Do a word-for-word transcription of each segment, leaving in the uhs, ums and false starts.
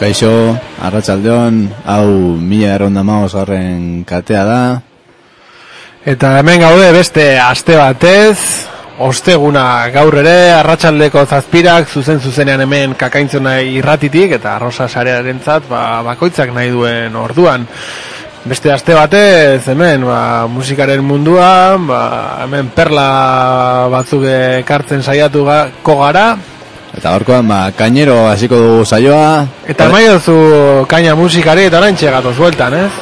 Kaixo, arratsaldeon, hau mila erronda maoz garren katea da. Eta hemen gaude beste aste batez, osteguna gaur ere, arratsaldeko zazpirak, zuzen zuzenean hemen kakaintzona irratitik, eta arrosa sarearentzat ba, bakoitzak nahi duen orduan. Beste aste batez, hemen, ba, musikaren munduan, ba, hemen perla batzuk ekartzen saiatuko gara. Eta gaurkoan, ba, kainero hasiko dugu saioa. Eta nahi duzu kaina musikari eta oraintxe gatoz bueltan, ez?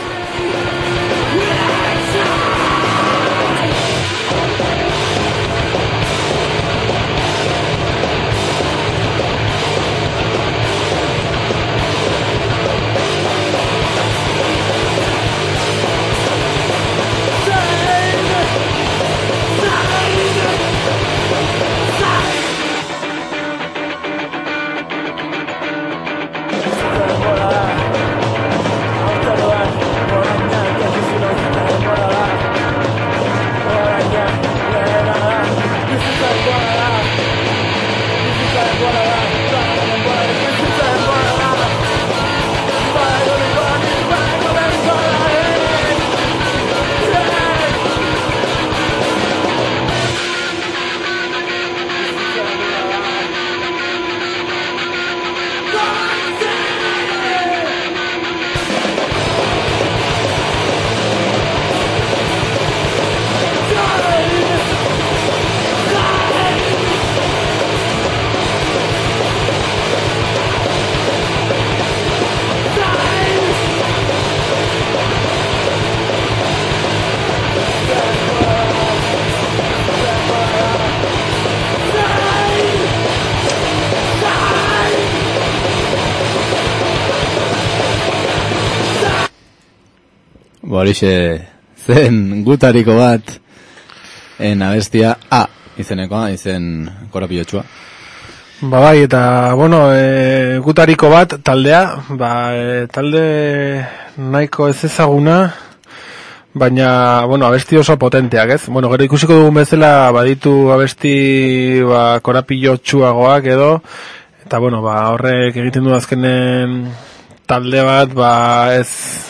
Horixe zen gutariko bat en abestia A izenekoa, izen korapilotsua. Ba bai, eta bueno, e, gutariko bat taldea, ba, e, talde nahiko ez ezaguna, baina, bueno, abesti oso potenteak, ez? Bueno, gero ikusiko dugun bezala baditu abesti ba, korapilotsuagoak edo, eta bueno, ba, horrek egiten du azkenen talde bat, ba, ez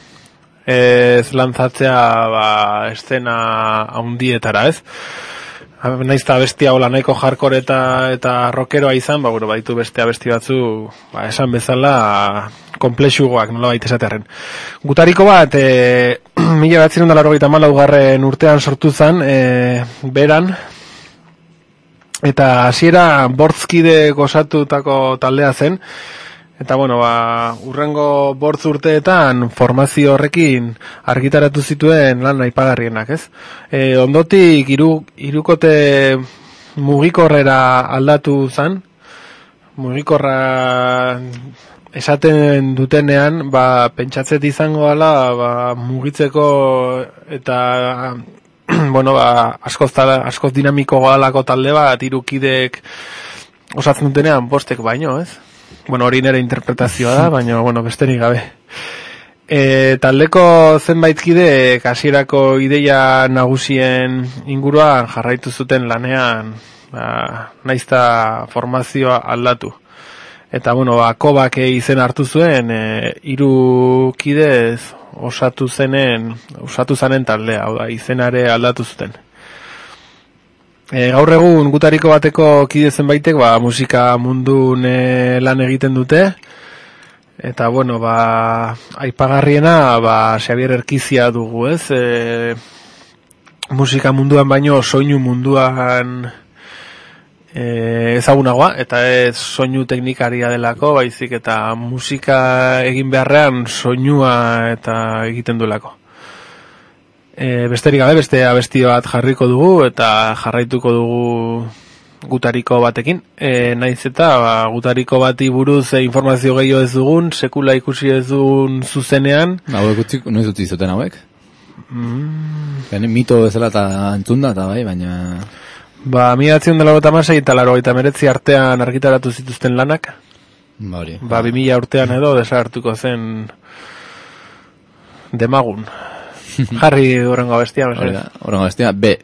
ez lantzatzea ba, estena haundietara, ez? Naizta bestia hola nahiko hardcore eta, eta rockeroa izan, ba, bueno, baditu beste abesti batzu, ba, esan bezala komplexugoak, nola baita esatearen. Gutariko bat, e, mila batzirun da laurogeita hamalaugarren urtean sortu zen, e, beran, eta hasiera bortzkide gozatutako taldea zen, eta bueno, ba, urrengo bortz urteetan formazio horrekin argitaratu zituen lan aipagarrienak, ez? E, ondotik iru, irukote mugikorrera aldatu zen, mugikorra esaten dutenean, ba, pentsatzet izango dela, ba, mugitzeko eta bueno, ba, askoz, askoz dinamiko galako talde bat, irukidek osatzen dutenean bostek baino, ez? Bueno, hori nere interpretazioa da, baina, bueno, besterik gabe. E, taldeko zenbait kide, hasierako ideia nagusien inguruan jarraitu zuten lanean, ba, naizta formazioa aldatu. Eta, bueno, ba, kobak izen hartu zuen, e, hiru kidez osatu zenen, osatu zanen taldea, hau da, izenare aldatu zuten. E, gaur egun gutariko bateko kide zenbaitek ba, musika mundun e, lan egiten dute, eta bueno, ba, aipagarriena ba, Xabier Erkizia dugu, ez? E, musika munduan baino soinu munduan e, ezagunagoa, eta ez soinu teknikaria delako, baizik eta musika egin beharrean soinua eta egiten duelako. E, besterik gabe, beste abesti bat jarriko dugu eta jarraituko dugu gutariko batekin. E, naiz eta ba, gutariko bati buruz e, informazio gehiago ez dugun, sekula ikusi ez dugun zuzenean. Hauek utzik, noiz utzi zuten hauek? Mm. Bene, mito bezala eta entzunda eta bai, baina... Ba, mila batzion dela gota masai eta laro eta meretzi artean argitaratu zituzten lanak. Ba, hori. Ba, bimila urtean edo desartuko zen demagun. Jarri horrengo bestia, mesedez. Horrengo bestia, B.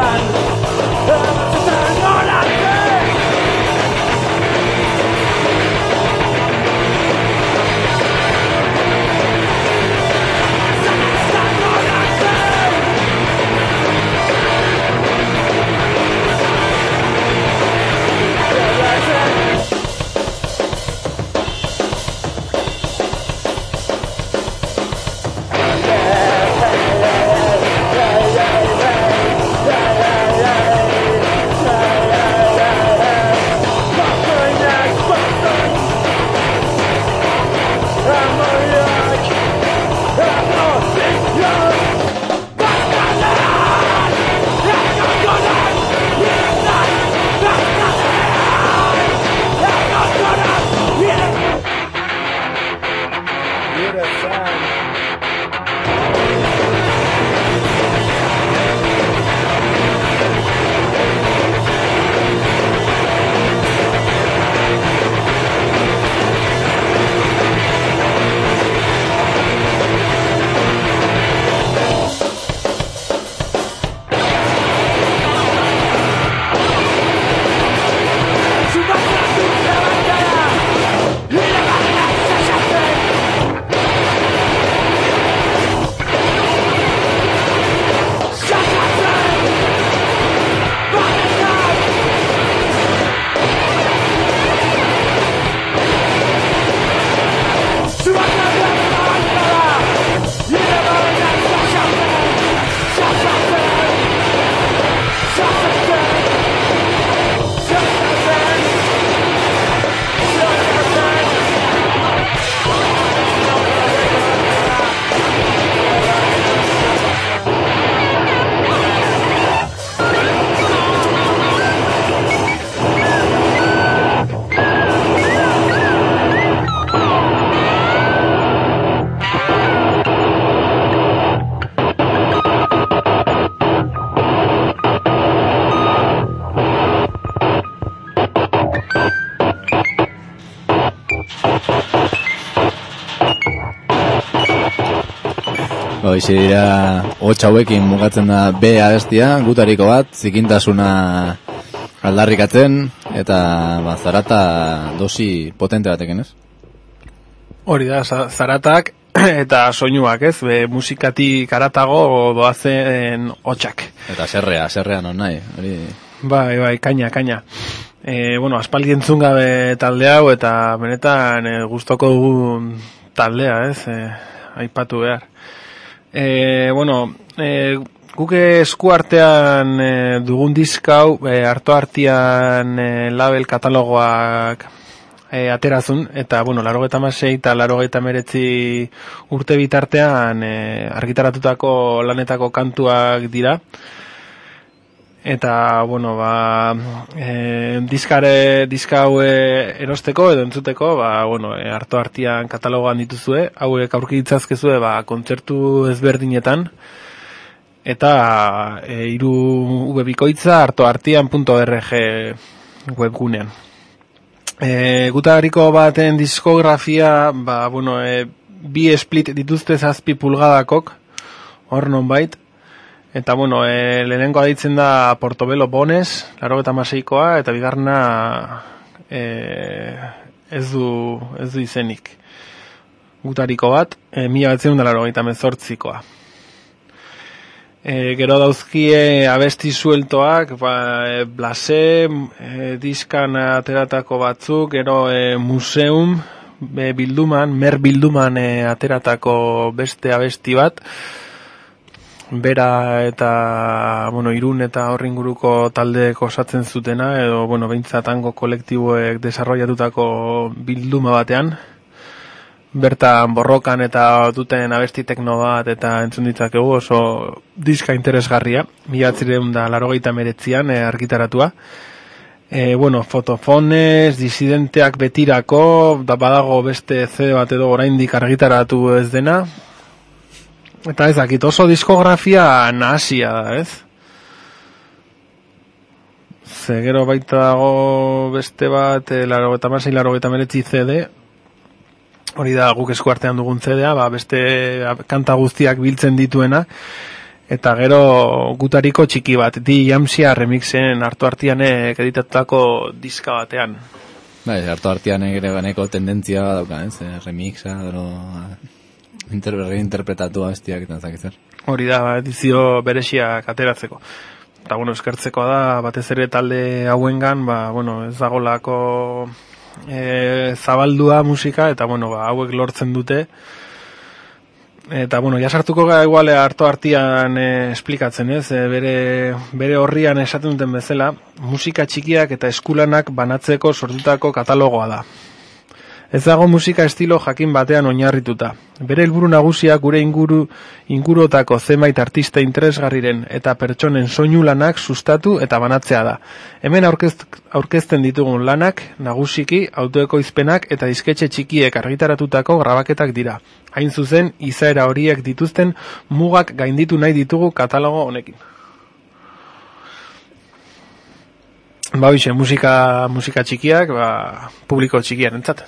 Hoxe dira hotx hauekin mugatzen da B abestia, gutariko bat, zikintasuna aldarrikatzen, eta ba, zarata dosi potente batekin, ez? Hori da, zaratak eta soinuak, ez? Be, musikatik aratago doazen hotxak. Eta serrea, serrea non nahi. Hori... Bai, bai, kaina, kaina. E, bueno, aspaldi entzun gabe talde hau, eta benetan e, gustoko dugun taldea, ez? E, aipatu behar. E, bueno, e, guk esku artean e, dugun diskau, e, harto artean e, label katalogoak e, aterazun, eta, bueno, larogeita hamasei eta larogeita hemeretzi urte bitartean e, argitaratutako lanetako kantuak dira. Eta, bueno, ba, e, diskare, diska hau erosteko edo entzuteko, ba, bueno, e, harto artean katalogoan dituzue, hauek aurki ditzazkezue, ba, kontzertu ezberdinetan, eta e, iru webikoitza harto artean punto org webgunean. E, gutariko baten diskografia, ba, bueno, e, bi split dituzte zazpi pulgadakok, hor nonbait, eta, bueno, e, lehenengo aditzen da Portobello Bones, larogeita hamaseikoa, eta bigarna e, ez du, ez du izenik. Gutariko bat, e, mila batzen da larogeita hemezortzikoa. E, gero dauzkie abesti sueltoak, ba, e, Blase, e, diskan ateratako batzuk, gero e, Museum, e, bilduman, mer bilduman e, ateratako beste abesti bat, Bera eta, bueno, Irun eta horringuruko taldeek osatzen zutena, edo, bueno, behintzat hango kolektiboek desarrollatutako bilduma batean. Bertan borrokan eta duten abesti tekno bat eta entzun ditzakegu oso diska interesgarria, mila bederatziehun eta laurogeita hemeretzian e, argitaratua. E, bueno, fotofones, disidenteak betirako, da badago beste C D bat edo oraindik argitaratu ez dena. Eta ez dakit, oso diskografia nahasia da, ez? Ze gero baita dago beste bat, e, laurogeita hamasei, laurogeita hemeretzi C D, hori da guk esku artean dugun C D-a, ba, beste kanta guztiak biltzen dituena, eta gero gutariko txiki bat, Di Jamsia remixen hartu artianek editatutako diska batean. Bai, hartu artianek ere baneko tendentzia dauka, ez? Remixa, gero inter, reinterpretatu abestiak eta zakitzer. Hori da, edizio berexiak ateratzeko. Eta, bueno, eskertzekoa da, batez ere talde hauengan, ba, bueno, ez dagolako e, zabaldua musika, eta, bueno, ba, hauek lortzen dute. Eta, bueno, jasartuko gara iguale hartu artian e, esplikatzen, ez? E, bere, bere horrian esaten duten bezala, musika txikiak eta eskulanak banatzeko sortutako katalogoa da. Ez dago musika estilo jakin batean oinarrituta. Bere helburu nagusia gure inguru ingurotako zenbait artista interesgarriren eta pertsonen soinu lanak sustatu eta banatzea da. Hemen aurkezt, aurkezten ditugun lanak nagusiki autoekoizpenak eta disketxe txikiek argitaratutako grabaketak dira. Hain zuzen, izaera horiek dituzten mugak gainditu nahi ditugu katalogo honekin. Ba, bixe, musika, musika txikiak, ba, publiko txikian entzat.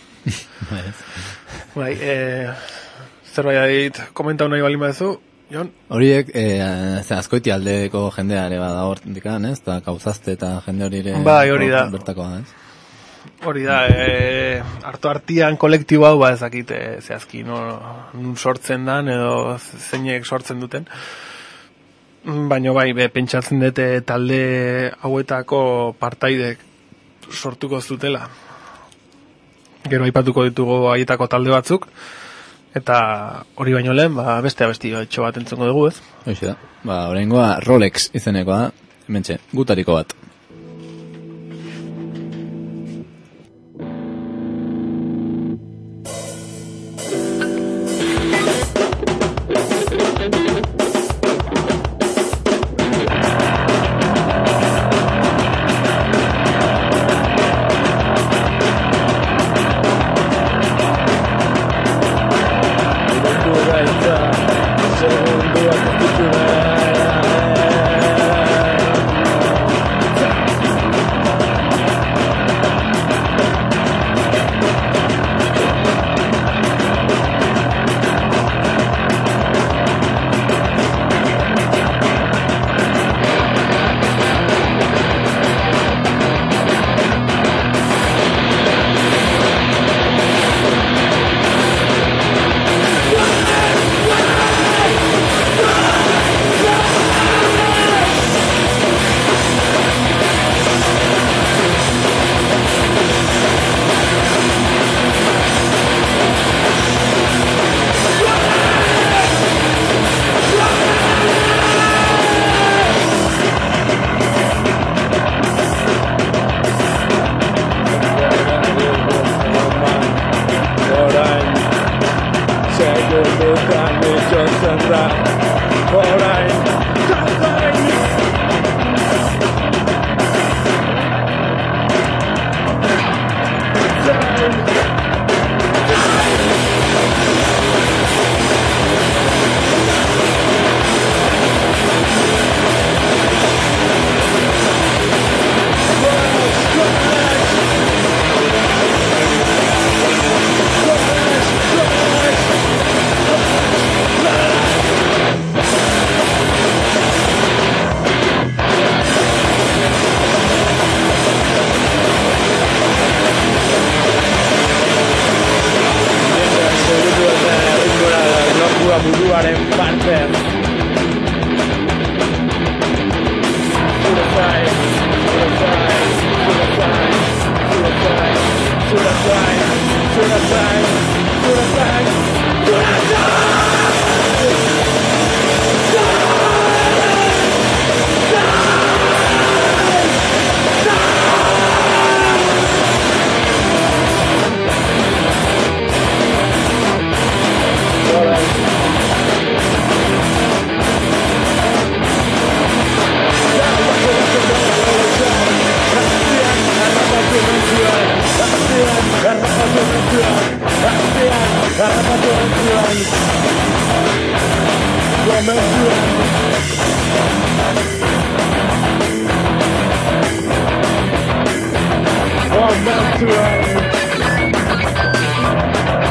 Bai, e, zerbait komentau nahi bali baduzu, Jon? Horiek, e, azkoiti aldeko jendea ere bada hortikan, ez? Eta kauzazte eta jende hori ere... Bai, hori da. Bertakoa, ez? Hori da, e, hartu artian kolektibo hau, ba, ezakit, e, zehazki, no, nun sortzen dan, edo zeinek sortzen duten. Baina bai, be, pentsatzen dute talde hauetako partaidek sortuko zutela. Gero aipatuko ditugu haietako talde batzuk, eta hori baino lehen, ba, beste abesti etxo bat entzongo dugu, ez? Hoxe da, ba, oraingoa Rolex izenekoa da, hementxe, gutariko bat.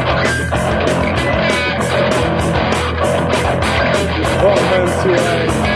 Woman to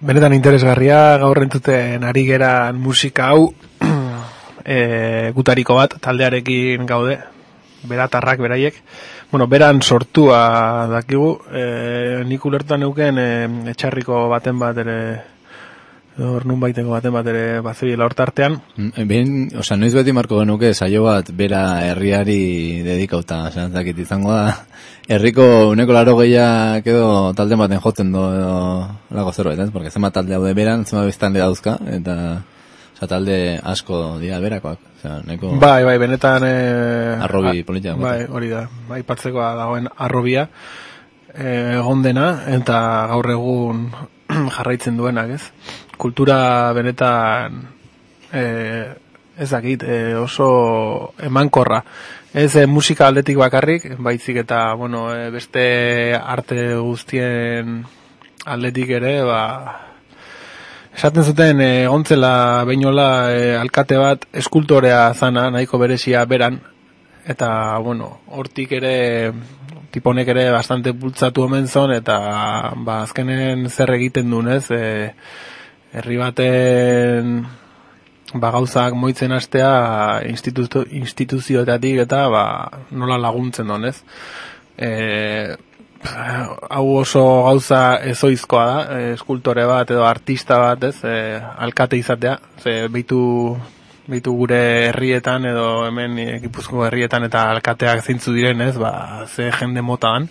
benetan interesgarria, gaur entzuten ari geran musika hau, e, gutariko bat, taldearekin gaude, beratarrak beraiek, bueno, beran sortua dakigu, e, nik ulertuan neuken e, etxarriko baten bat ere, hor nun baiteko baten bat ere bazibila hortartean. Ben, osea, noiz beti marko genuke saio bat bera herriari dedikauta, zantzakit izango da, herriko uneko laro gehiak edo talde baten jotzen do edo lago zerbait, ez? Porque zema talde hau de beran, zema biztan dauzka, eta osea, talde asko dira berakoak. Osea, neko... Bai, bai, benetan... E, arrobi politia. Bai, hori da, bai, partzekoa dagoen arrobia e, egon dena, eta gaur egun jarraitzen duenak, ez? Kultura benetan eh, ez dakit, eh, oso emankorra. Ez eh, musika aldetik bakarrik, baizik eta bueno, eh, beste arte guztien aldetik ere, ba, esaten zuten eh, ontzela beinola eh, alkate bat eskultorea zana, nahiko berezia beran, eta bueno, hortik ere tiponek ere bastante bultzatu omen zon, eta ba, azkenen zer egiten duen, ez, eh, herri baten ba, gauzak moitzen hastea institutu, instituzioetatik eta ba, nola laguntzen duen, ez? E, hau oso gauza ezoizkoa da, e, eskultore bat edo artista bat, ez? E, alkate izatea, ze beitu, beitu gure herrietan edo hemen Gipuzkoako herrietan eta alkateak zeintzu diren, ez? Ba, ze jende motaan.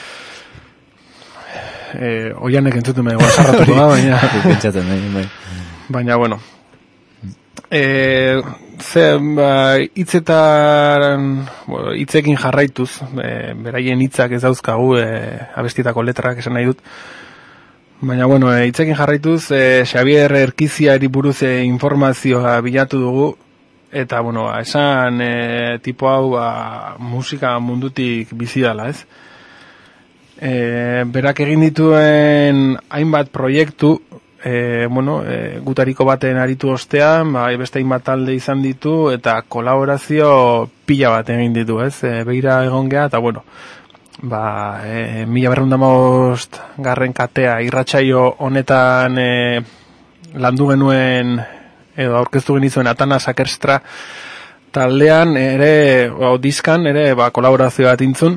Eh, oianek entzuten mego asarratuko da, baina... Pentsatzen, bai. Baina, bueno. Eh, ze, ba, hitzetan, bueno, hitzekin jarraituz, e, beraien hitzak ez dauzkagu, e, abestitako letrak esan nahi dut. Baina, bueno, e, hitzekin jarraituz, e, Xabier Erkiziari buruz e, informazioa bilatu dugu, eta, bueno, esan e, tipo hau ba, musika mundutik bizi dala, ez? E, berak egin dituen hainbat proiektu, e, bueno, e, gutariko baten aritu ostean, ba, beste hainbat talde izan ditu, eta kolaborazio pila bat egin ditu, ez? E, begira egon geha, eta bueno, ba, e, mila berrundamabost garren katea irratsaio honetan e, landu genuen, edo aurkeztu genizuen Atana Sakerstra taldean, ere, o, diskan, ere, ba, kolaborazio bat intzun,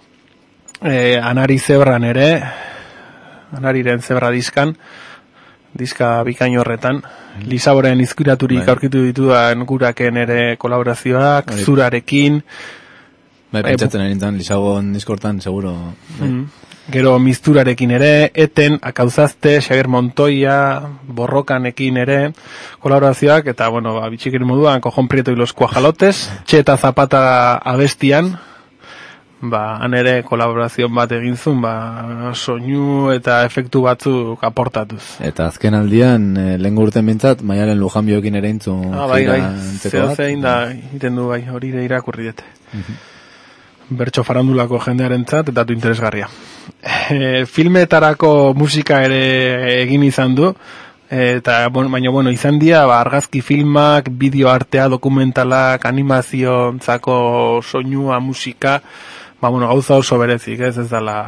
Eh, Anari Zebran ere, Anariren Zebra diskan, diska bikain horretan, Lisaboren izkuraturik bai. Aurkitu ditudan guraken ere kolaborazioak, bai. Zurarekin. Bai, pentsatzen erintzen, Lisabon diskortan, seguro. Bai. Mm, gero Mizturarekin ere, Eten, Akauzazte, Xabier Montoya, Borrokanekin ere, kolaborazioak, eta, bueno, ba, bitxikerin moduan, Kojon Prieto y los Cuajalotes, Txeta Zapata abestian, ba, han ere kolaborazio bat egin zuen, ba, soinu eta efektu batzuk aportatuz. Eta azken aldian, e, lehen urten bintzat, Maialen Lujanbioekin ere intzun. Ah, bai, bai, zeo zein da, iten du, bai, hori ere irakurri dute. Uh-huh. Bertso farandulako jendearen zat, eta du interesgarria. E, filmetarako musika ere egin izan du, eta, bueno, baina, bueno, izan dira, ba, argazki filmak, bideo artea, dokumentalak, animaziontzako soinua, musika, ba, bueno, gauza oso berezik, ez, ez da la,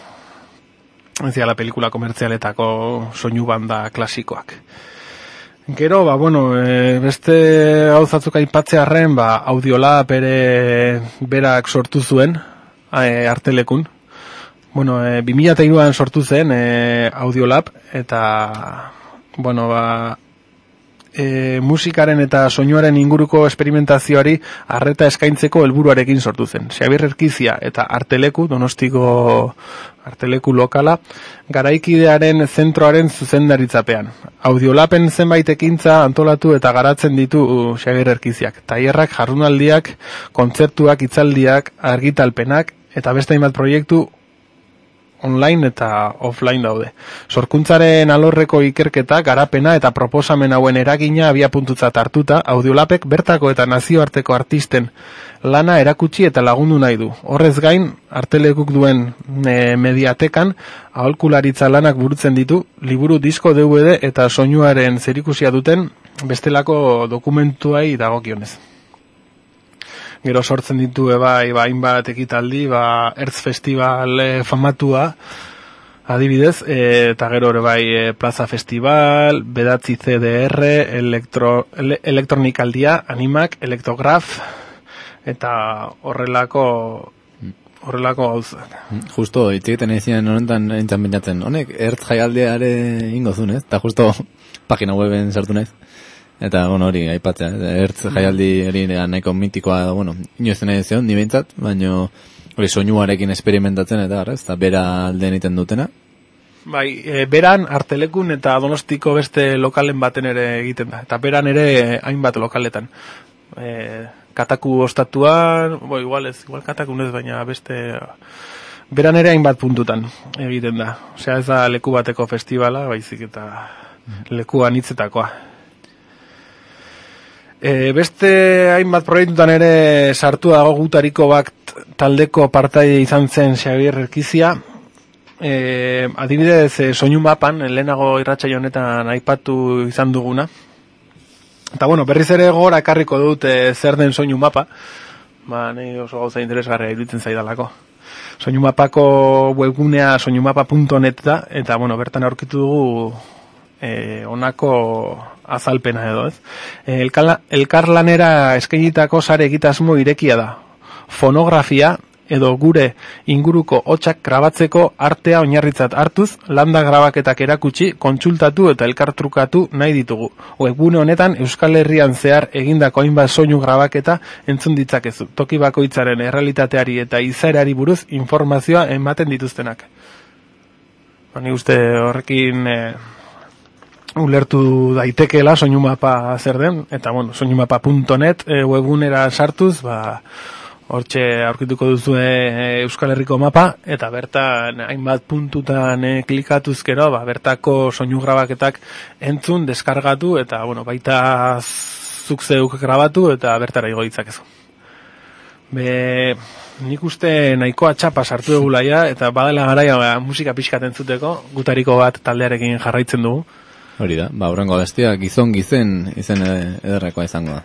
ez da la pelikula komertzialetako soinu banda klasikoak. Gero, ba, bueno, e, beste gauzatzuk aipatzearren, ba, Audiolab ere berak sortu zuen, e, artelekun. Bueno, e, bi mila hiruan sortu zen e, Audiolab, eta, bueno, ba, E, musikaren eta soinuaren inguruko esperimentazioari arreta eskaintzeko helburuarekin sortu zen. Xabier Erkizia eta Arteleku, Donostiko Arteleku lokala, garaikidearen zentroaren zuzendaritzapean. Audiolapen zenbait ekintza antolatu eta garatzen ditu Xabier Erkiziak. Tailerrak, jardunaldiak, kontzertuak, hitzaldiak, argitalpenak eta beste hainbat proiektu online eta offline daude. Sorkuntzaren alorreko ikerketa, garapena eta proposamen hauen eragina abiapuntutzat hartuta, Audiolabek bertako eta nazioarteko artisten lana erakutsi eta lagundu nahi du. Horrez gain, Artelekuk duen e, mediatekan, aholkularitza lanak burutzen ditu, liburu, disko, D V D eta soinuaren zerikusia duten bestelako dokumentuai dagokionez. Gero sortzen ditu bai, ba, hainbat ekitaldi, ba, Ertz Festival e, famatua, Adibidez, e, eta gero ere bai e, Plaza Festival, Bedatzi C D R, elektro, ele, Elektronikaldia, Animak, Elektrograf, eta horrelako horrelako gauzak. Justo, itxegiten ezien honetan nintzen binatzen, honek, ertz jaialdeare ingozun, ez? Eta justo pagina weben sartu naiz. Eta, bueno, hori, aipatzea, ertz jaialdi hori nahiko mitikoa, bueno, inoezen nahi zion, ni behintzat, baino hori soinuarekin experimentatzen, eta gara, ez da, bera alde egiten dutena. Bai, e, beran, Artelekun eta Donostiko beste lokalen baten ere egiten da, eta beran ere hainbat lokaletan. E, Kataku ostatuan, bo, igual ez, igual katakun ez, baina beste, beran ere hainbat puntutan egiten da. Osea, ez da leku bateko festivala, baizik eta lekuan hitzetakoa. E, beste hainbat proiektutan ere sartu dago Gutariko bat taldeko partaide izan zen Xabier Erkizia. E, adibidez, e, soinu mapan, lehenago irratsaio honetan aipatu izan duguna. Eta bueno, berriz ere gora ekarriko dut e, zer den soinu mapa, ba, nahi oso gauza interesgarria iruditzen zaidalako. Soinu mapako webgunea soinumapa punto net da, eta bueno, bertan aurkitu dugu e, onako azalpena edo, ez? E, elkala, elkarlanera eskainitako sare egitasmo irekia da. Fonografia edo gure inguruko hotsak grabatzeko artea oinarritzat hartuz, landa grabaketak erakutsi, kontsultatu eta elkartrukatu nahi ditugu. Webgune honetan Euskal Herrian zehar egindako hainbat soinu grabaketa entzun ditzakezu. Toki bakoitzaren errealitateari eta izaerari buruz informazioa ematen dituztenak. Ni uste horrekin e, ulertu daitekeela soinumapa zer den, eta bueno, soinumapa punto net e, webgunera sartuz, ba hortxe aurkituko duzu Euskal Herriko mapa, eta bertan hainbat puntutan e, klikatuzkero, ba, bertako soinu grabaketak entzun, deskargatu, eta bueno, baita zuk zeuk grabatu, eta bertara igo ditzakezu. Be, nik uste nahikoa txapa sartu egula ja, eta badela garaia ba, musika pixkat entzuteko, Gutariko bat taldearekin jarraitzen dugu. Hori da, ba, horrengo bestia, gizon gizen izen ederrekoa izango da.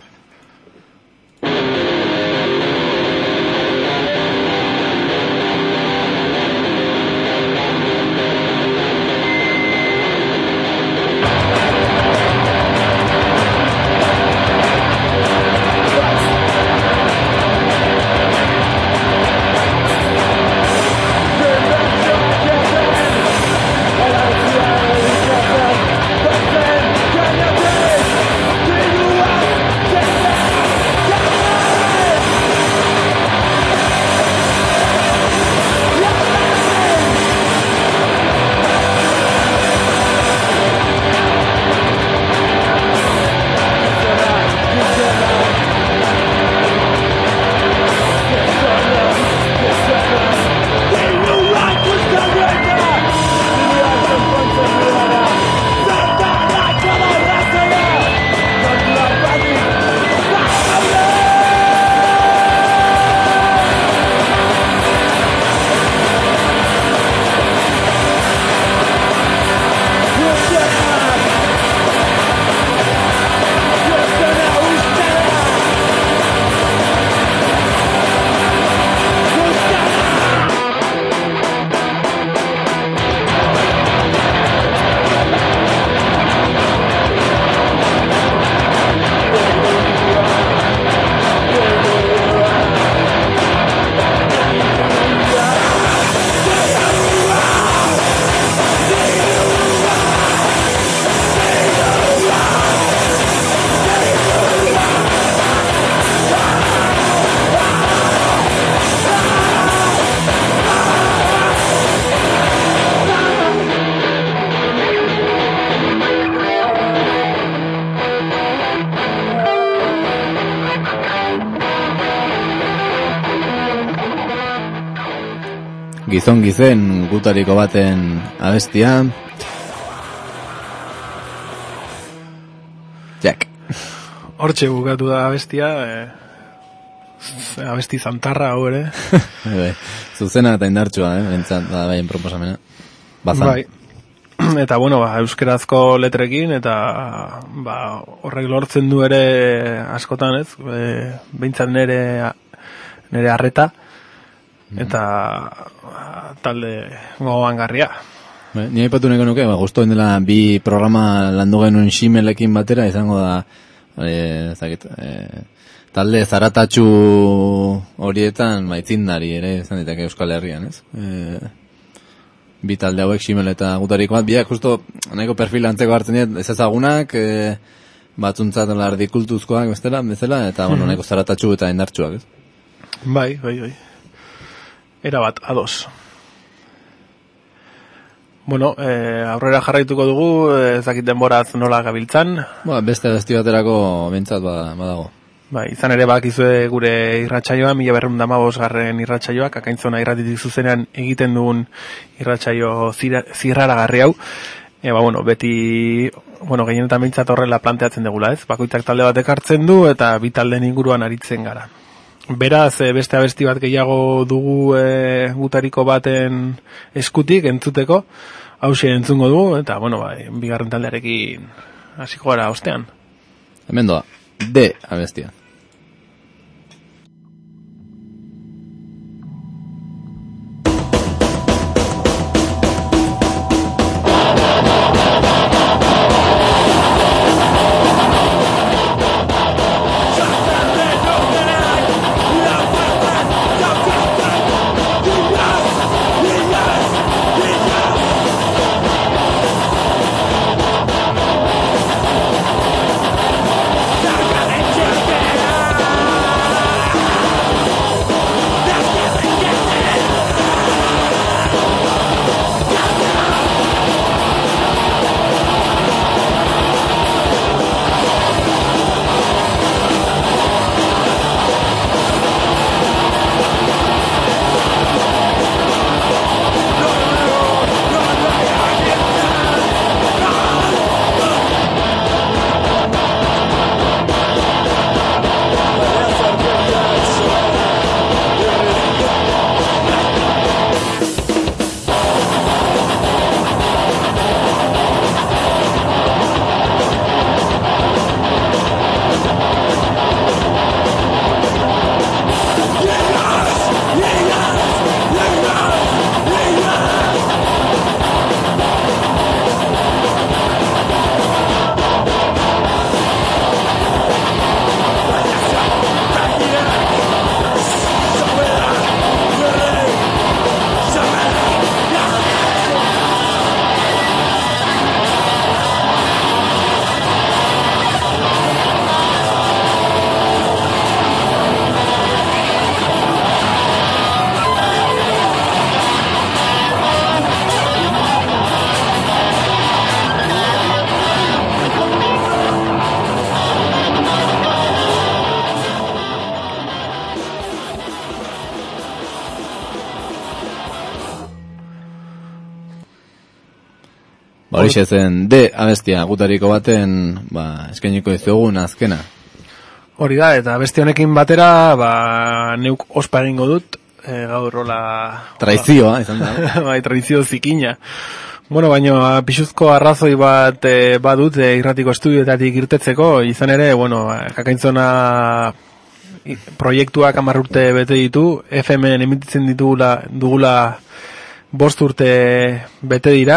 Gizon gizen Gutariko baten abestia. Jack. Hortxe bukatu da abestia, e, abesti zantarra hau ere. Zuzena eta indartsua, eh, bentsat da baien proposamena. Bazan. Bai. Eta bueno, ba, euskerazko letrekin, eta ba, horrek lortzen du ere askotan, ez? E, behintzat nere, nere arreta, eta ba, talde gogoangarria. Ba, ni aipatu nahiko nuke, ba, justo dela bi programa landu genuen ximelekin batera, izango da, e, zakit, e, talde zaratatxu horietan, ba, itzindari ere, izan ditake Euskal Herrian, ez? E, bi talde hauek ximel eta gutariko bat, biak justo nahiko perfil antzeko hartzen dut, ez ezagunak, e, batzuntzat lardikultuzkoak bestela, bezala, eta bueno, nahiko zaratatxu eta indartsuak, ez? Bai, bai, bai. Era bat, ados. Bueno, eh, aurrera jarraituko dugu, ez dakit denboraz nola gabiltzan. Ba, beste gazti baterako bentsat badago. Bai, izan ere bakizue gure irratsaioa, mila berrehun eta hamabost garren irratsaioak, Akaintzona irratitik zuzenean egiten dugun irratsaio zirraragarri hau. E, ba, bueno, beti, bueno, gehienetan bintzat horrela planteatzen degula, ez? Bakoitzak talde batek hartzen du eta bi taldeen inguruan aritzen gara. Beraz, e, beste abesti bat gehiago dugu e, gutariko baten eskutik entzuteko, hauxe entzungo dugu, eta, bueno, ba, bigarren taldearekin hasiko gara ostean. Hemen doa, D abestia. Horixe zen D abestia gutariko baten ba, eskainiko dizugun azkena. Hori da, eta abesti honekin batera ba, neuk ospa egingo dut, e, gaur hola... Traizioa, izan da. Bai, traizio zikina. Bueno, baina pixuzko arrazoi bat e, badut e, irratiko estudioetatik irtetzeko, izan ere, bueno, Akaintzona proiektuak hamar urte bete ditu, F M-en emititzen ditugula, dugula bost urte bete dira,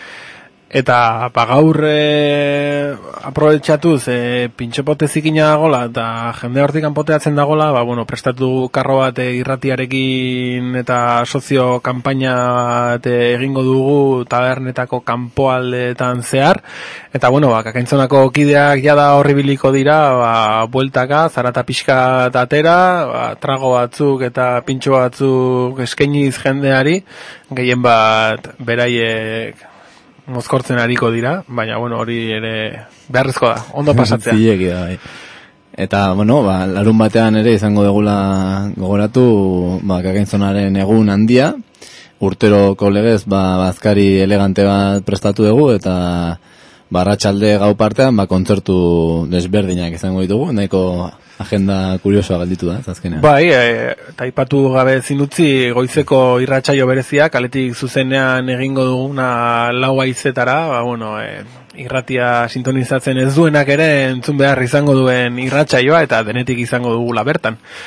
eta pa gaur e, aprobetxatuz e, pintxopote zikina dagola eta jende hortik kanpoteatzen dagola, ba, bueno, prestatu karro bat e, irratiarekin eta sozio kanpaina bat egingo dugu tabernetako kanpoaldeetan zehar, eta bueno, ba, Akaintzonako kideak jada horribiliko dira, ba, bueltaka, zarata pixka atera, ba, trago batzuk eta pintxo batzuk eskainiz jendeari, gehien bat beraiek mozkortzen ariko dira, baina bueno, hori ere beharrezko da, ondo pasatzea. Zilegi da, bai. Eta, bueno, ba, larun batean ere izango degula gogoratu, ba, Akaintzonaren egun handia, urteroko legez, ba, bazkari elegante bat prestatu dugu, eta barratsalde gau partean, ba, kontzertu desberdinak izango ditugu, nahiko agenda kuriosoa galditu da, azkenean. Bai, e, eta ipatu gabe zinutzi goizeko irratsaio bereziak, aletik zuzenean egingo duguna lau haizetara, ba, bueno, e, irratia sintonizatzen ez duenak ere entzun behar izango duen irratsaioa, eta denetik izango dugula bertan.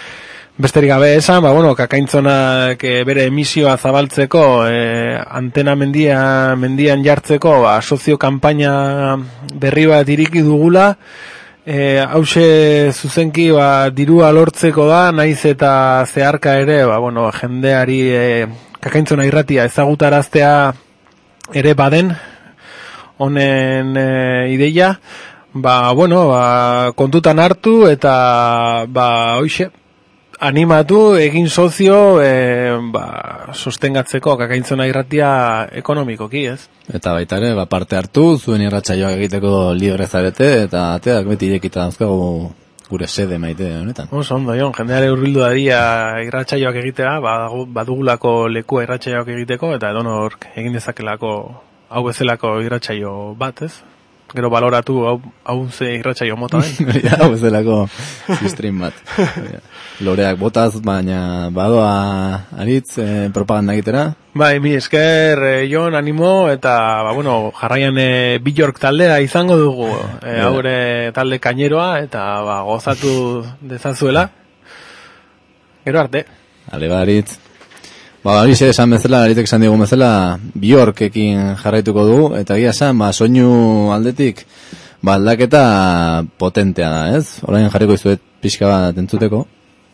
Besterik gabe esan, ba, bueno, Kakaintzonak e, bere emisioa zabaltzeko, e, antena mendia, mendian jartzeko, ba, sozio kanpaina berri bat iriki dugula, e, hause zuzenki, ba, dirua lortzeko da, naiz eta zeharka ere, ba, bueno, jendeari e, Kakaintzona irratia ezagutaraztea ere baden, honen e, ideia, ba, bueno, ba, kontutan hartu eta, ba, hoxe, animatu, egin sozio, e, ba, sostengatzeko Kakaintzona irratia ekonomikoki, ez? Eta baita ere, ba, parte hartu, zuen irratsaioak egiteko libre zarete, eta ateak beti irekita dauzkagu gure sede maite honetan. Oso ondo, Jon, jendeare hurbildu daria irratsaioak egitea, badugulako lekua irratsaioak egiteko, eta edonor egin dezakelako hau bezalako irratsaio bat, ez? Gero baloratu hau, hau ze irratsaio mota den. Ja, hau bezalako stream bat. Loreak botaz, baina badoa aritz eh, propaganda egitera. Bai, mi esker, eh, Jon, animo, eta, ba, bueno, jarraian eh, Bjork taldea izango dugu, eh, haure talde kaineroa, eta, ba, gozatu dezazuela. Gero arte. Ale, ba, aritz. Ba, hori ze esan bezala, aritek esan digun bezala, Bjorkekin jarraituko dugu, eta gira esan, ba, soinu aldetik, ba, aldaketa potentea da, ez? Orain jarriko izuet pixka bat entzuteko.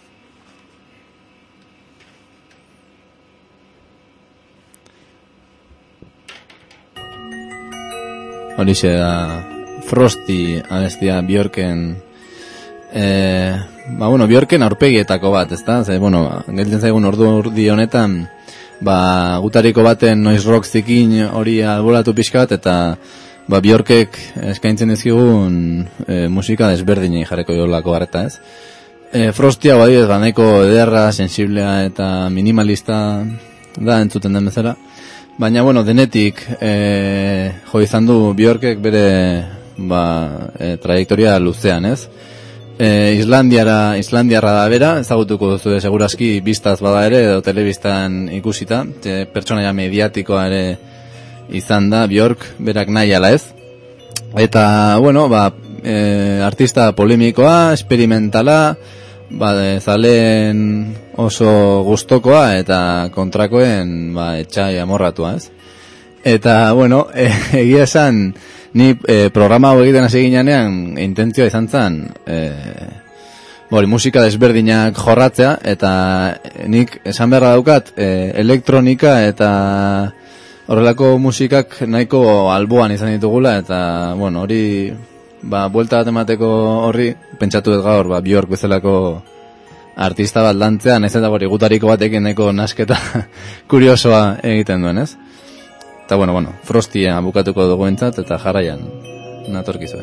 Hori ze da, Frosty abestia Bjorken, eh, ba, bueno, Bjorken aurpegietako bat, ezta? Ze, bueno, gelditzen zaigun ordu urdi honetan, ba, gutariko baten noise rock zikin hori alboratu pixka bat, eta, ba, Bjorkek eskaintzen ezkigun e, musika desberdinei jarreko jolako gareta, ez? E, Frosty hau adibidez, ba, nahiko ederra, sensiblea eta minimalista da entzuten den bezala. Baina, bueno, denetik e, jo izan du Bjorkek bere, ba, e, trajektoria luzean, ez? E, Islandiara, Islandiarra da bera, ezagutuko duzu segurazki biztaz bada ere, edo telebistan ikusita, e, pertsonaia mediatikoa ere izan da, Bjork, berak nahi ala ez. Eta, bueno, ba, e, artista polemikoa, experimentala, ba, de, zalen oso gustokoa eta kontrakoen, ba, etxai amorratua, ez. Eta, bueno, e, egia esan, ni e, programa hau egiten hasi ginean, intentzioa izan zen, e, bori, musika desberdinak jorratzea, eta nik esan beharra daukat, e, elektronika eta horrelako musikak nahiko alboan izan ditugula, eta, bueno, hori, ba, buelta bat emateko horri, pentsatu dut gaur, ba, Bjork bezalako artista bat lantzea, nahiz eta hori gutariko batekin nahiko nasketa kuriosoa egiten duen, ez? Eta, bueno, bueno, Frostya bukatuko dugu entzat, eta jarraian natorkizue.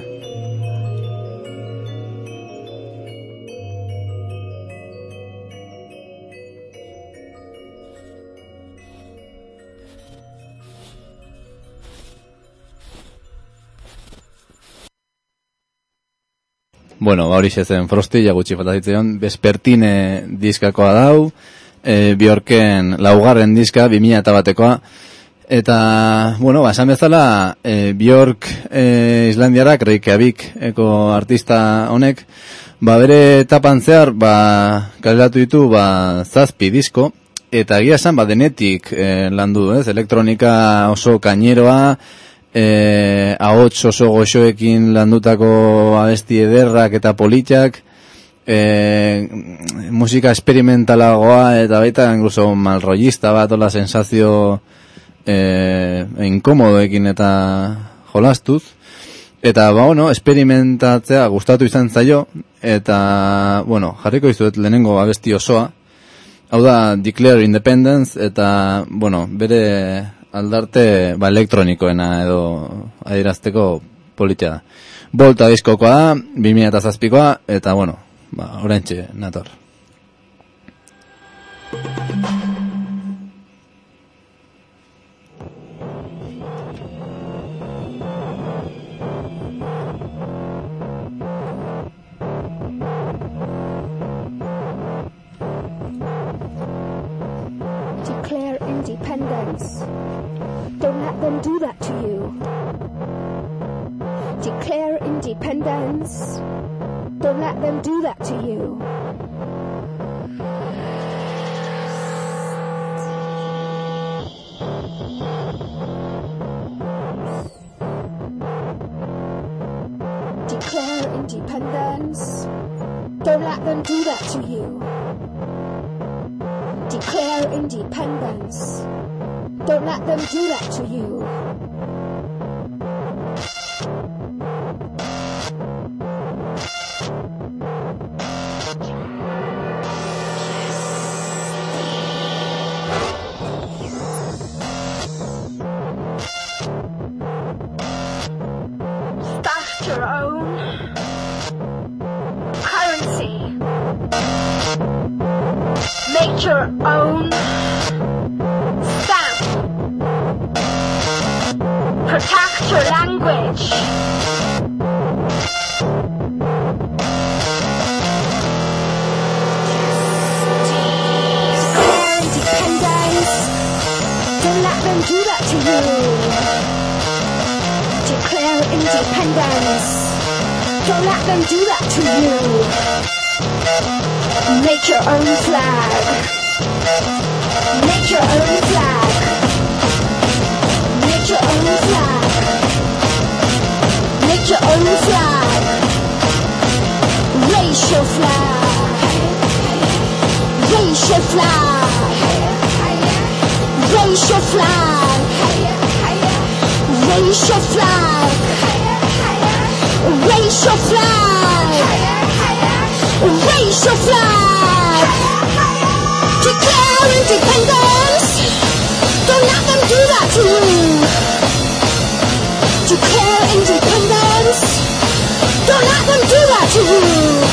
Bueno, hori zen Frosty, ja gutxi falta zitzen, Vespertine diskakoa dau, e, Bjorken laugarren diska, bi mila eta batekoa, eta, bueno, ba, esan bezala, e, Bjork e, Islandiarak, Reykjavik eko artista honek, ba, bere etapan zehar, ba, kaleratu ditu, ba, zazpi disko, eta egia esan, ba, denetik e, landu, ez, elektronika oso kaineroa, E, ahots oso goxoekin landutako abesti ederrak eta politxak, e, musika experimentalagoa eta baita incluso malrollista bat, ola sensazio e, inkomodoekin eta jolastuz, eta ba, bueno, experimentatzea gustatu izan zaio, eta, bueno, jarriko izuet lehenengo abesti osoa, hau da Declare Independence, eta, bueno, bere aldarte, ba, elektronikoena edo adierazteko politia da. Volta diskokoa da, bi mila eta zazpikoa, eta, bueno, ba, oraintxe nator. Declare independence. Don't let them do that to you. Declare independence. Don't let them do that to you. Declare independence. Don't let them do that to you. Declare independence. Don't let them do that to you. Start your own currency. Make your own stamp. Protect your language. Declare independence. Don't let them do that to you. Declare independence. Don't let them do that to you. Make your own flag. Make your own flag. Make your own flag. Make your own flag. Raise your flag. Raise your flag. Raise your flag. Raise your flag. Raise your flag. Raise your flag. Declare independence. Don't let them do that to you. Declare independence. Don't let them do that to you.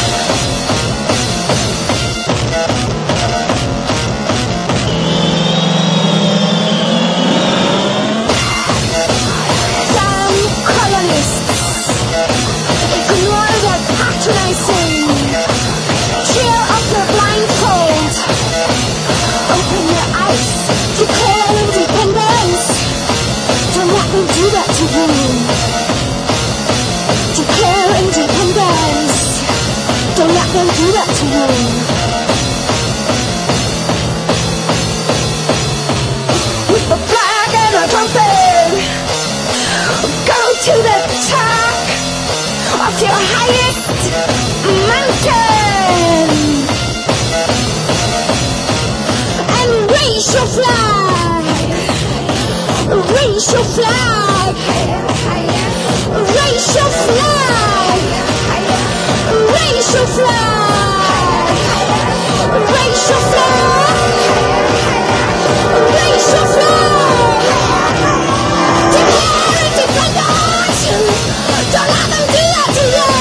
Patronizing. Cheer up your blindfold. Open your eyes. Declare independence. Don't let them do that to you. Declare independence. Don't let them do that to you. With a flag and a trumpet, go to the top of your highest mountain and raise your flag. Raise your flag. Raise your flag. Raise your flag. Raise your flag. Raise your flag. Declare independence. Don't let them do that to you.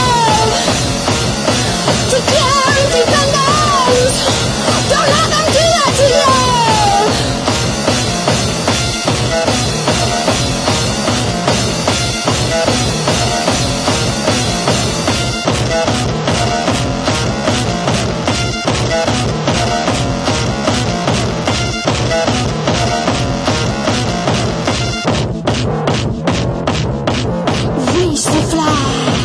Declare independence. Don't let them do that to you. Raise the flag.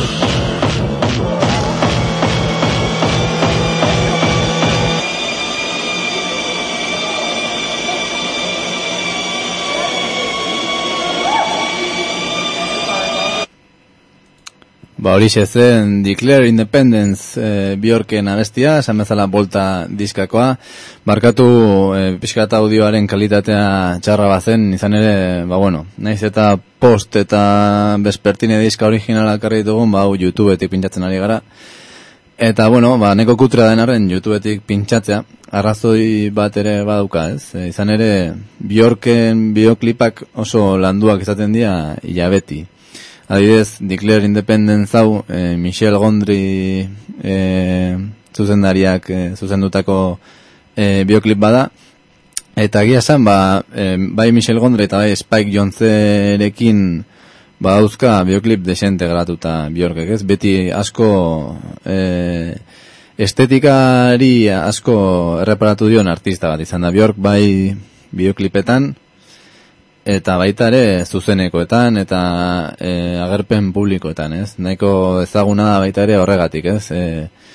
Ba, horixe zen Declare Independence e, Bjorken abestia, esan bezala Volta diskakoa. Barkatu e, pixkat audioaren kalitatea txarra bazen, izan ere, ba bueno, naiz eta post eta Vespertine diska originala karri ditugun, ba hau YouTubetik pintzatzen ari gara. Eta bueno, ba neko kutra den arren YouTubetik pintzatzea, arrazoi bat ere badauka, ez? E, izan ere, Bjorken bideoklipak oso landuak izaten dira hilabeti. Adibidez, Declare Independence hau, eh, Michel Gondry eh, zuzendariak eh, zuzendutako eh, bioklip bada. Eta egia esan, ba, eh, bai Michel Gondry eta bai Spike Jonzerekin ba dauzka bioklip desente gratuta Bjorkek, ez? Beti asko eh, estetikari asko erreparatu dion artista bat izan da Bjork, bai bioklipetan eta baita ere zuzenekoetan eta e, agerpen publikoetan, ez? Nahiko ezaguna da baita ere horregatik, ez? E,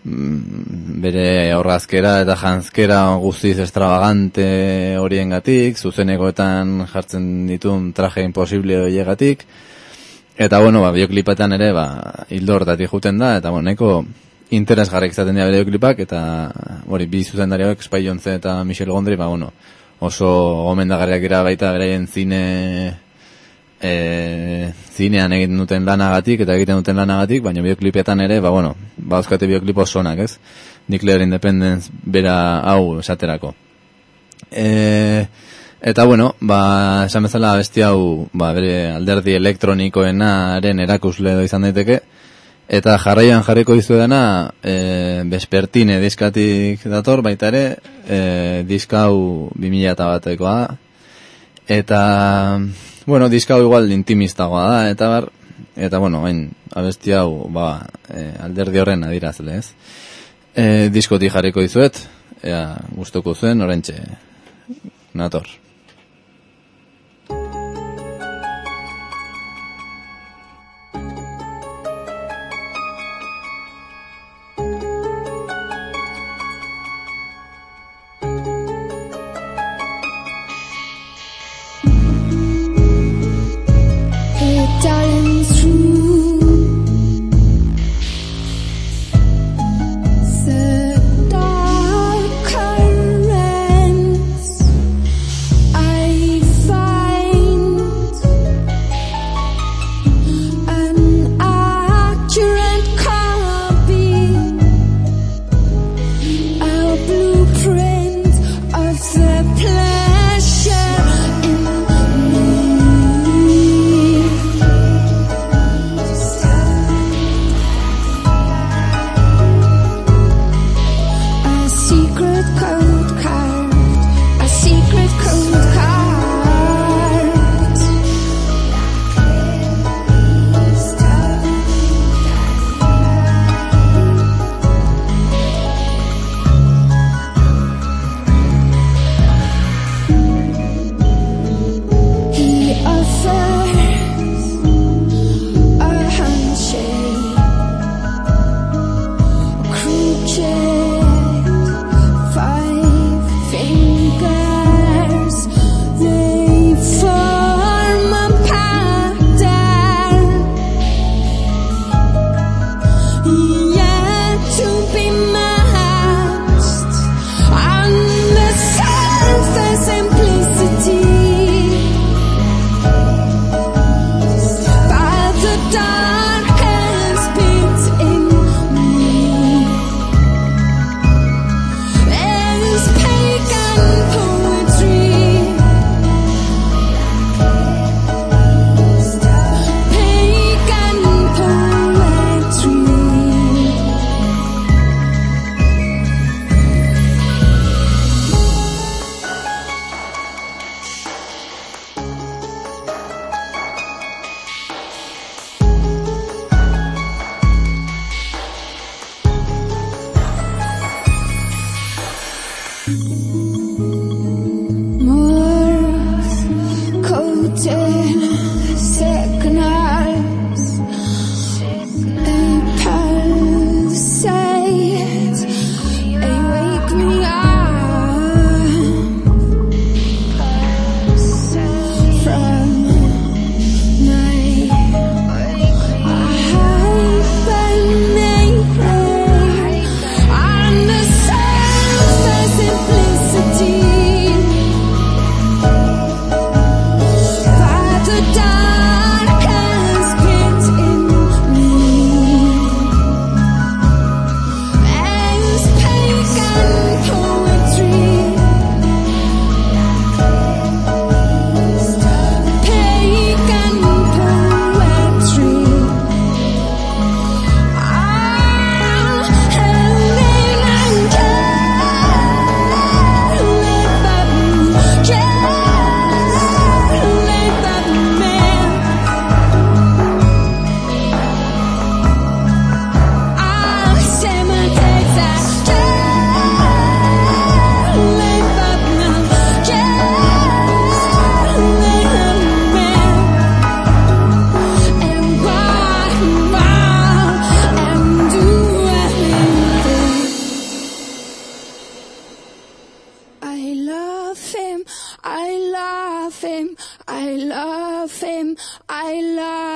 bere aurrazkera eta janzkera guztiz extravagante horiengatik, zuzenekoetan jartzen ditun traje imposible horiengatik, eta bueno, ba, bioklipetan ere, ba, hildo hortatik juten da, eta bueno, nahiko interesgarrik izaten dira bere bioklipak, eta hori, bi zuzendari hauek, Spike Jonze eta Michel Gondry, ba, bueno, oso gomendagarriak dira baita beraien zine e, zinean egiten duten lanagatik eta egiten duten lanagatik, baina bioklipetan ere, ba, bueno, ba, euskate bioklip osonak, ez? Nuclear Independence bera hau esaterako. E, eta, bueno, ba, esan bezala besti hau, ba, bere alderdi elektronikoenaren erakusle edo izan daiteke, eta jarraian jarriko dizuedana, e, Vespertine diskatik dator, baita ere, e, diska hau bi mila batekoa, eta, bueno, diska hau igual intimistagoa da, eta bar, eta, bueno, hain, abesti hau, ba, e, alderdi horren adirazle, ez? E, diskotik jarriko dizuet, ea, gustuko zuen, orentxe, nator.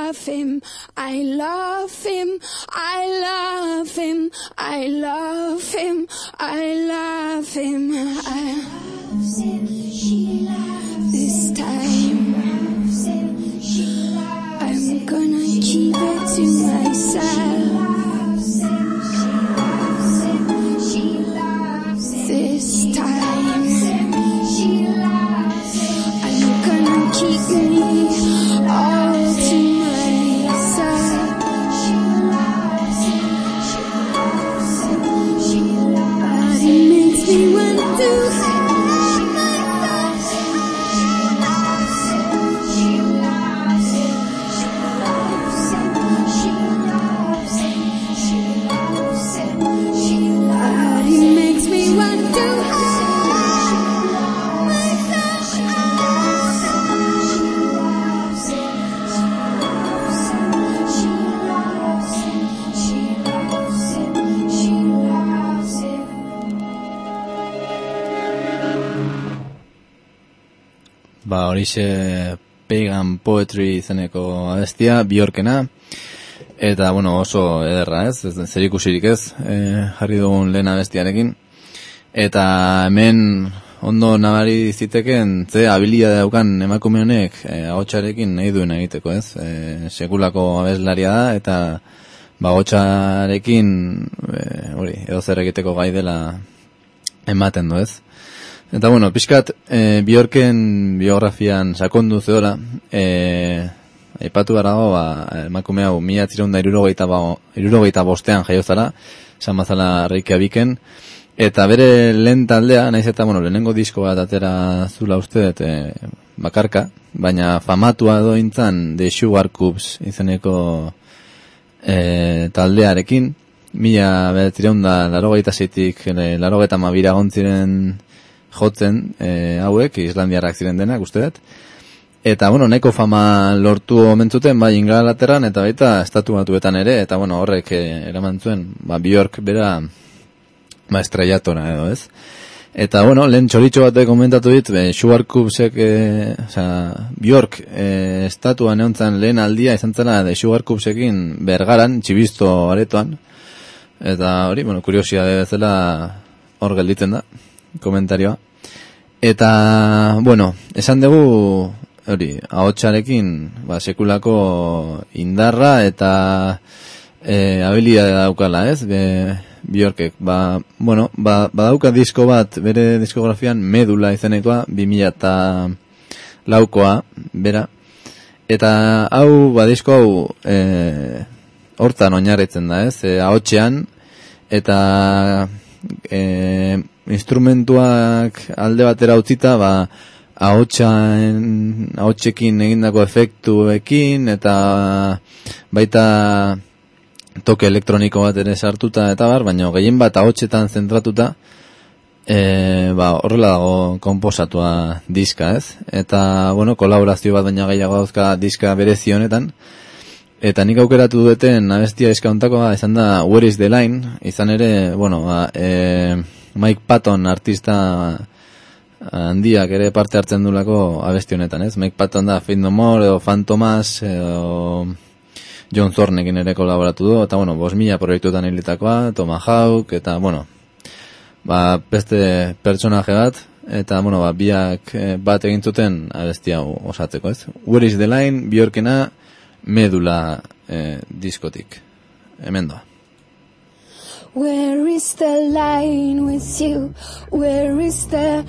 love him, I love him, I love him, I love him, I love him, I love him, she loves this time, I'm gonna keep it to myself. This time, I'm gonna keep me all to myself. But it makes me want to hurt myself. But it makes me want to hurt myself. Ba, horixe Pagan Poetry izeneko abestia, Bjorkena, eta, bueno, oso ederra, ez, ez zer ikusirik ez, e, jarri dugun lehen abestiarekin, eta hemen ondo nabari ziteken, ze habilidade daukan emakume honek e, ahotsarekin nahi duen egiteko, ez, e, sekulako abeslaria da, eta ba, ahotsarekin e, hori, edo zer egiteko gai dela ematen du, ez. Eta, bueno, pixkat, e, Bjorken biografian sakondu zeola, e, aipatu garago, ba, emakume hau, mila zirunda irurogeita bostean jaiozara, esan bazala Reykjaviken, eta bere lehen taldea, naiz eta, bueno, lehenengo disko bat atera zula uste, e, bakarka, baina famatua dointzan The Sugar Cubes izeneko e, taldearekin, mila zirunda larogeita zeitik, larogeita mabira gontziren jotzen e, hauek, islandiarrak ziren denak, uste dut. Eta, bueno, nahiko fama lortu omentzuten, bai Ingalaterran, eta baita estatu batuetan ere, eta, bueno, horrek e, eraman zuen, ba, Bjork bera, ba, estraiatora edo, ez? Eta, bueno, lehen txoritxo bat komentatu dit, be, Sugar Cubesek, e, oza, Bjork e, estatuan egontzan lehen aldia izan zela, de Sugar Cubesekin Bergaran, txibisto aretoan, eta hori, bueno, kuriosia bezala hor gelditzen da komentarioa. Eta, bueno, esan dugu, hori, ahotsarekin, ba, sekulako indarra eta e, habilidade daukala, ez? Be, Bjorkek, ba, bueno, ba, badauka disko bat, bere diskografian Medula izenekoa, bi mila eta laukoa, bera. Eta hau, ba, disko hau, e, hortan oinarritzen da, ez? E, ahotsean, eta e, instrumentuak alde batera utzita, ba, ahotsan, ahotsekin egindako efektuekin, eta baita toke elektroniko bat ere sartuta, eta bar, baina gehien bat ahotsetan zentratuta, e, ba, horrela dago konposatua diska, ez? Eta, bueno, kolaborazio bat baina gehiago dauzka diska berezi honetan, eta nik aukeratu duten abestia eskauntakoa izan da Where is the Line, izan ere, bueno, ba, e, Mike Patton artista handiak ere parte hartzen dulako abesti honetan, ez? Mike Patton da Faith No More, edo Fantomas, edo John Zornekin ere kolaboratu du, eta, bueno, bos mila proiektuetan hilitakoa, Tomahawk, eta, bueno, ba, beste pertsonaje bat, eta, bueno, ba, biak bat egin zuten abestia osatzeko, ez? Where is the Line, Bjorkena, Medula eh, diskotik. Hemen doa. Where is the line with you? Where is the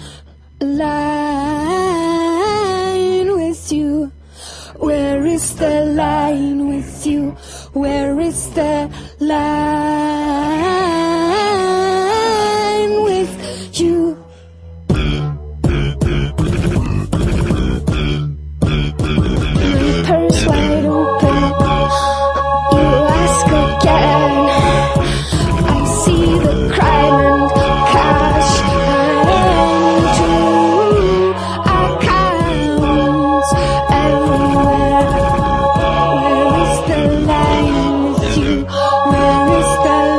line with you? Where is the line with you? Where is the line with you? My purse wide open, you ask again. I see the crime and cash into accounts everywhere. Where is the line with you? Where is the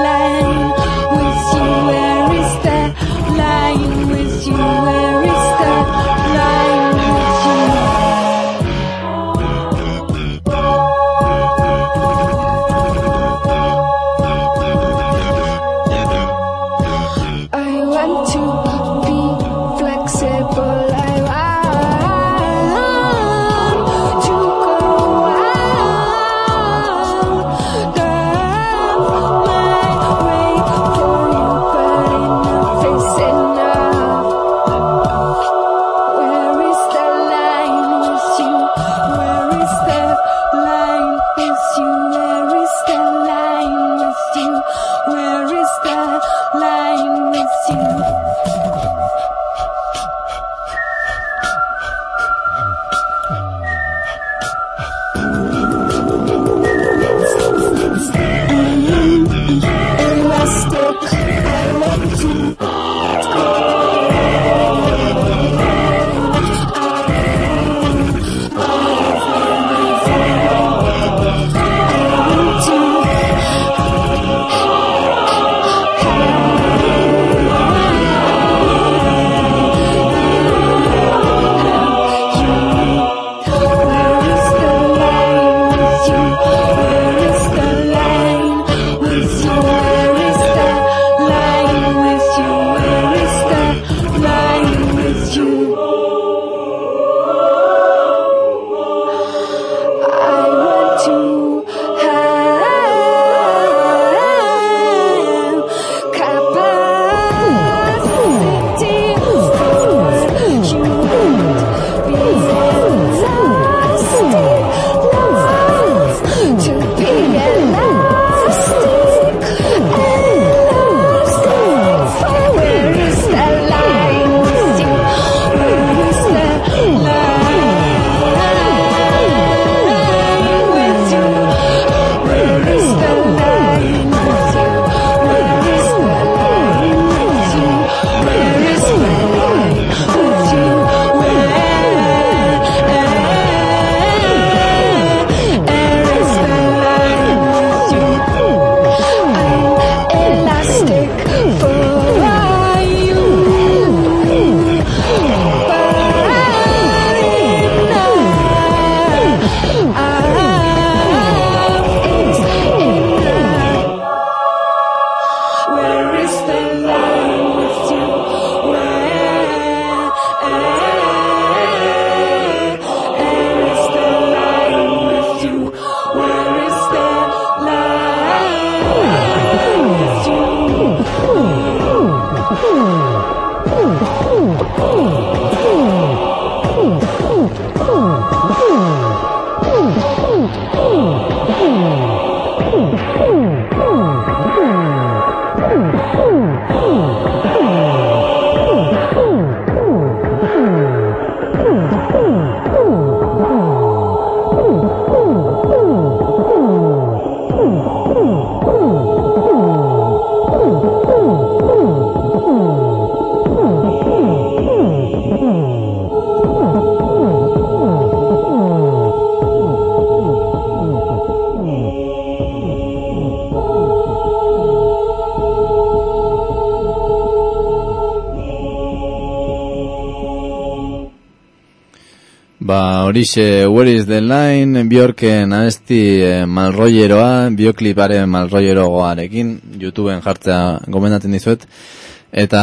Ba, horixe, Where is the Line, Bjorken abesti eh, malroieroa, biokliparen malroieroarekin, YouTubeen jartzea gomendatzen dizuet. Eta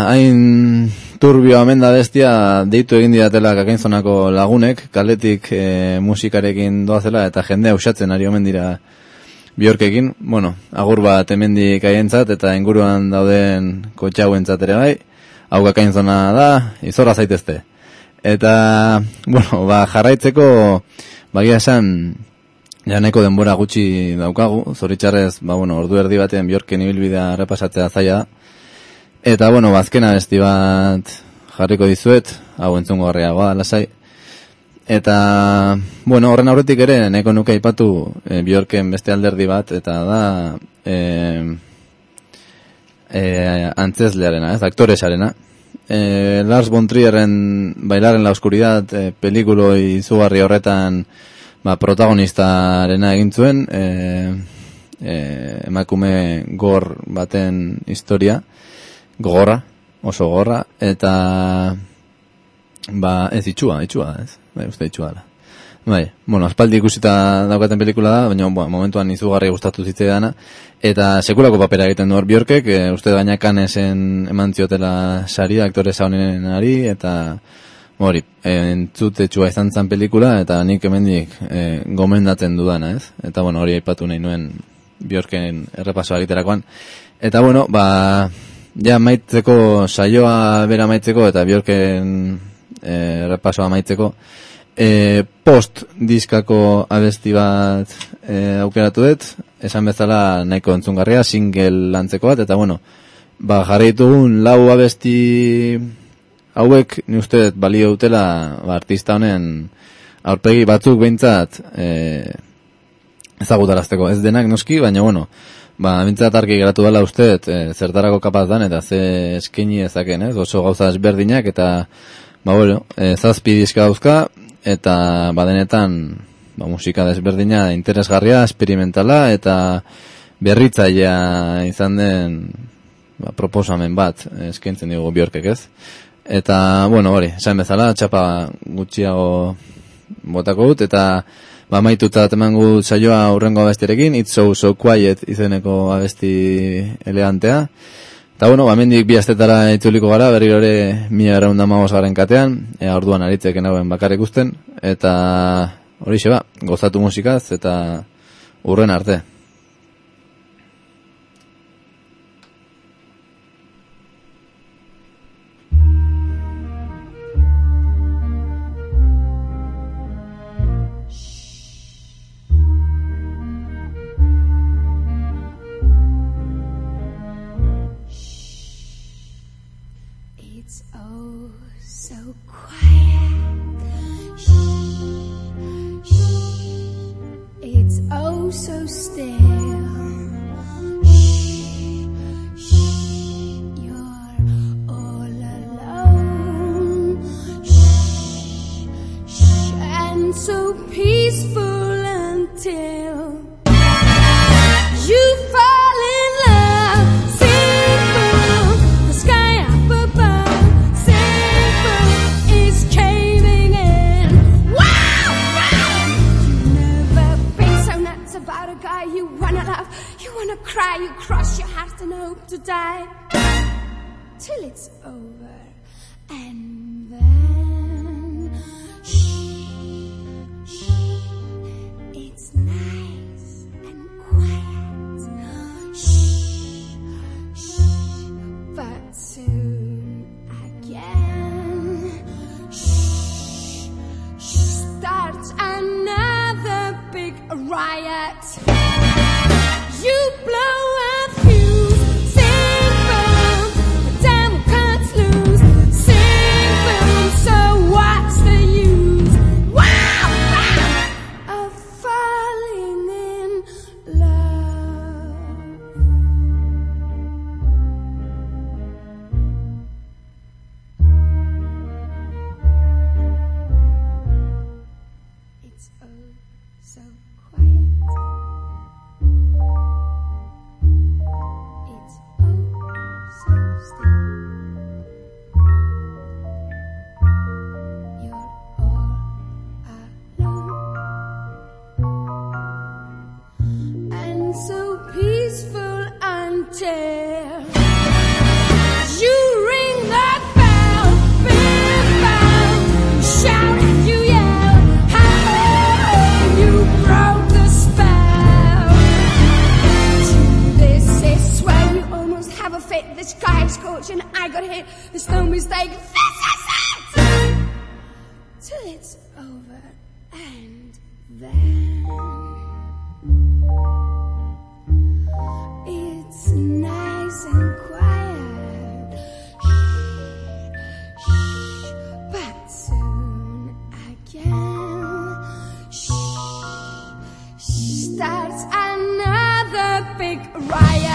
hain turbio amenda bestia deitu egin didatela Kakainzonako lagunek, kaletik eh, musikarekin doazela eta jendea usatzen ari omen dira Bjorkekin. Bueno, agur bat hemendik haientzat eta inguruan dauden kotxauentzat ere bai. Hau Kakainzona da, izorra zaitezte. Eta, bueno, ba, jarraitzeko, bagia esan, janeko denbora gutxi daukagu, zoritxarrez, ba, bueno, ordu erdi batean Bjorken ibilbidea repasatzea zaila da. Eta, bueno, bazkena besti bat jarriko dizuet, hau entzungo garriagoa, lasai. Eta, bueno, horren aurretik ere, neko nuke aipatu e, Bjorken beste alderdi bat, eta da, e, e, antzeslearena, ez, aktoresarena. Eh, Lars von Trierren Bailar en la Oscuridad eh, pelikulo izugarri horretan ba, protagonistarena egin zuen eh, eh, emakume gor baten historia gogorra, oso gogorra eta ba, ez itxua, itxua ez? Bai, uste itxua da. Bai, bueno, aspaldi ikusita daukaten pelikula da, baina bueno, momentuan izugarri gustatu zitzaidana eta sekulako papera egiten du hor Bjorkek, e, uste baina Canesen eman ziotela saria aktoresa honenari eta hori, e, entzutetxua izan zen pelikula eta nik hemendik e, gomendatzen dudana, ez? Eta bueno, hori aipatu nahi nuen Bjorken errepasoa egiterakoan. Eta bueno, ba ja maitzeko saioa bera maitzeko eta Bjorken e, errepasoa maitzeko E, post diskako abesti bat e, aukeratu dut, esan bezala nahiko entzungarria, single lantzeko bat, eta bueno, ba jarri ditugun lau abesti hauek, ni uste dut balio dutela ba, artista honen aurpegi batzuk behintzat e, ezagutarazteko, ez denak noski, baina bueno, ba behintzat argi geratu dela uste dut e, zertarako kapaz dan, eta ze eskaini ezaken, ez, oso gauza ezberdinak, eta ba bueno, e, zazpi diska dauzka, eta badenetan ba, musika desberdina interesgarria, experimentala eta berritzailea izan den ba, proposamen bat eskaintzen dugu Bjorkek, ez? Eta, bueno, hori, esan bezala, txapa gutxiago botako dut, eta Ba, maituta temangu saioa urrengo abestirekin, It's So So Quiet izeneko abesti elegantea. Eta bueno, ba, mendik bi astetara itzuliko gara, berriro ere mila eraunda magoz garen katean, ea orduan aritzeken hauen bakarrik usten, eta horixe ba, gozatu musikaz, eta urren arte. Oh, so still. Shh, shh, you're all alone. Shh, shh, and so peaceful until you fall in love. Sing from the sky up above. Sing from it's caving in. Wow, wow. You never been so nuts about a guy you wanna love. You wanna cry, you cross your heart and hope to die till it's over. And then shh, shh, it's nice and quiet. Shh, shh, but soon again shh, shh, starts another big riot. You blow a fuse. Sing from the devil cuts loose. Sing from, so what's the use? Wow, wow, of falling in love. It's oh so quiet. It's oh so still. You're all alone, and so peaceful until you ring that bell, big bell, shout and you yell, how you broke the spell. This is when you almost have a fit. The sky is scorching, I got hit. There's no mistake. This is it. Till it's over, and then it's nice and quiet. Shh, shh, but soon again shh, shh, starts another big riot.